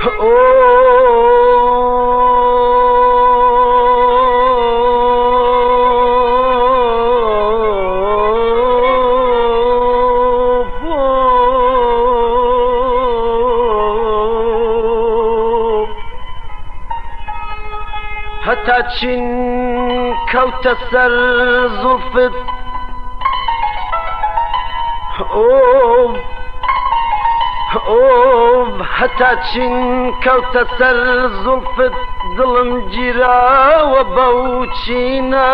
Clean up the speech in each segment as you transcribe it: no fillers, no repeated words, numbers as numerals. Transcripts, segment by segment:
هەتا چین کەوتە سەر زوڵفت هەتا چین کەوتە سەر زوڵفت دڵم گیراوە بەو چینە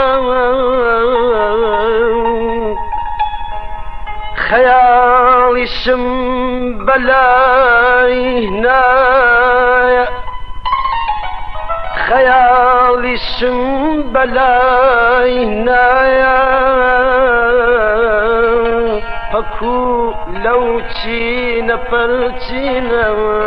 خەیاڵیشم بەلای نایە خەیاڵیشم بەلای نایە پەکو لەو چینە پەرچینەوە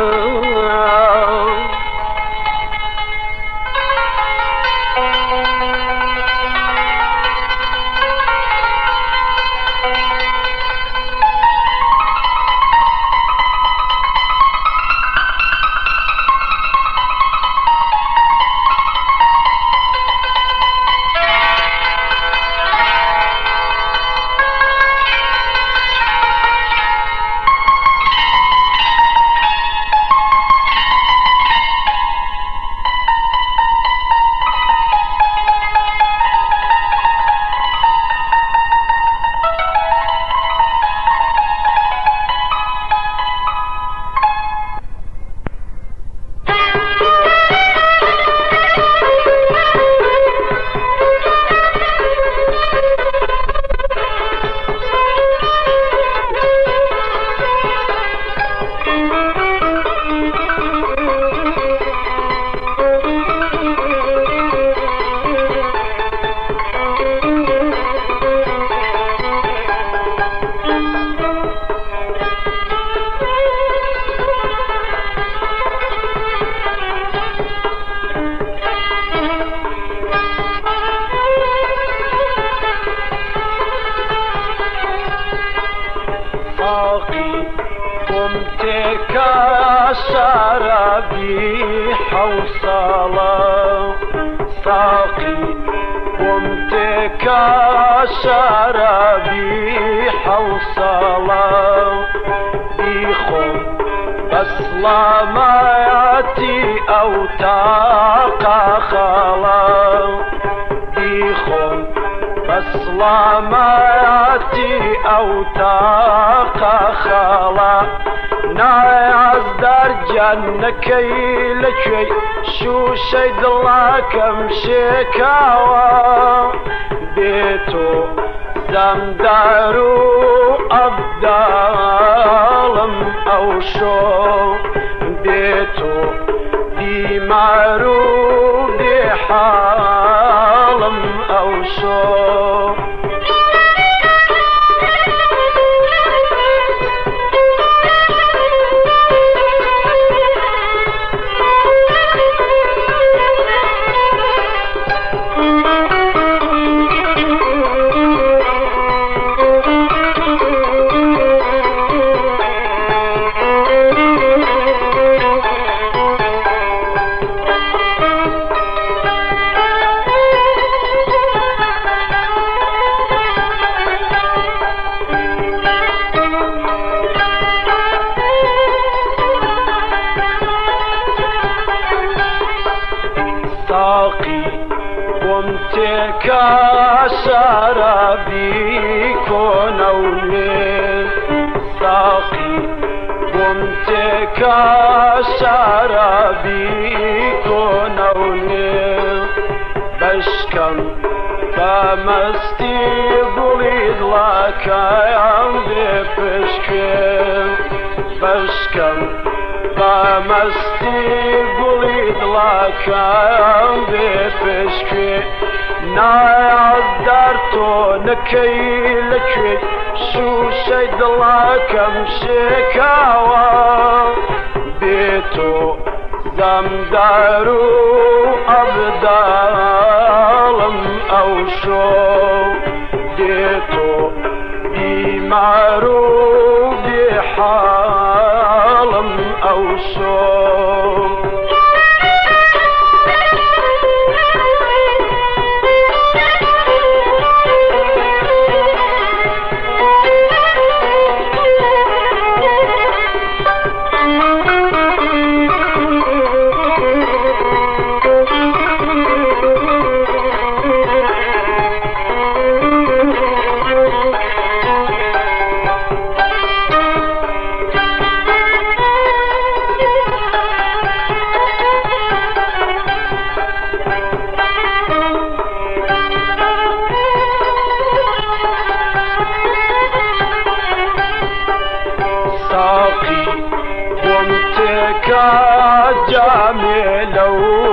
شرابي حوصلة ساقي قمتك شرابي حوصلة بيخم بس لماتي أو تاقى خلا بيخم بس لماتي أو تاقى خلا ناز در جنكي لكي شو شيد لكم شكاوى بيتو زمدارو أبدالم أو شو بيتو ديمارو بحالم أو شو قمتك شرابي كونوني ساقي قمتك شرابي كونوني بشكم فمستي بليد لك يم بفشكم بشكم فمستي بليد لك يم بفشكم ناز درتو نكي لكي شو شيد لكم شكاوى بيتو زمدارو أبدالم أو شو بيتو بيمارو بحالم أو شو وامتك جميل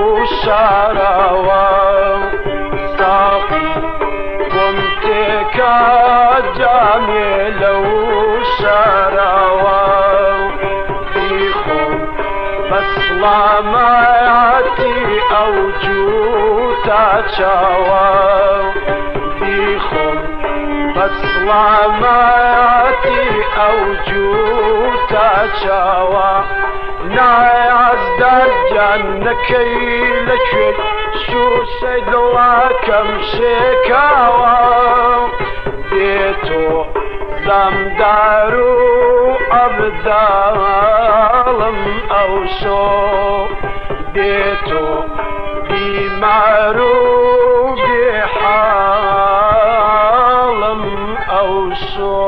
وشروى ساقي وامتك جميل وشروى بيخم بس لاماتي أوجوتا شوى بيخم بس لاماتي أوجوتا شوى نايز در جنكي لكي شو سيد لكم شكاوى بيتو زمدارو أبدالم أو شو بيتو بيمارو بحالم أو شو